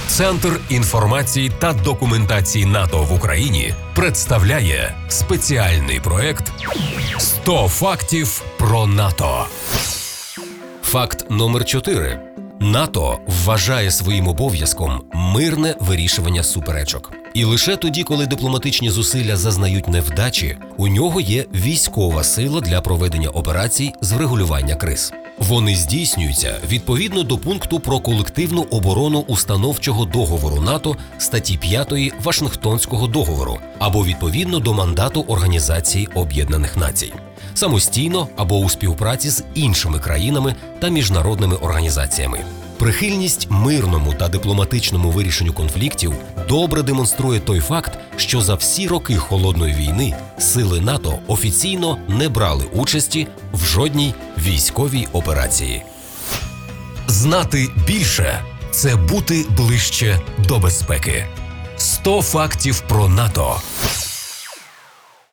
Центр інформації та документації НАТО в Україні представляє спеціальний проект «100 фактів про НАТО». Факт номер 4. НАТО вважає своїм обов'язком мирне вирішування суперечок. І лише тоді, коли дипломатичні зусилля зазнають невдачі, у нього є військова сила для проведення операцій з врегулювання криз. Вони здійснюються відповідно до пункту про колективну оборону установчого договору НАТО статті 5 Вашингтонського договору або відповідно до мандату Організації Об'єднаних Націй. Самостійно або у співпраці з іншими країнами та міжнародними організаціями. Прихильність мирному та дипломатичному вирішенню конфліктів добре демонструє той факт, що за всі роки Холодної війни сили НАТО офіційно не брали участі в жодній військовій операції. Знати більше – це бути ближче до безпеки. 100 фактів про НАТО.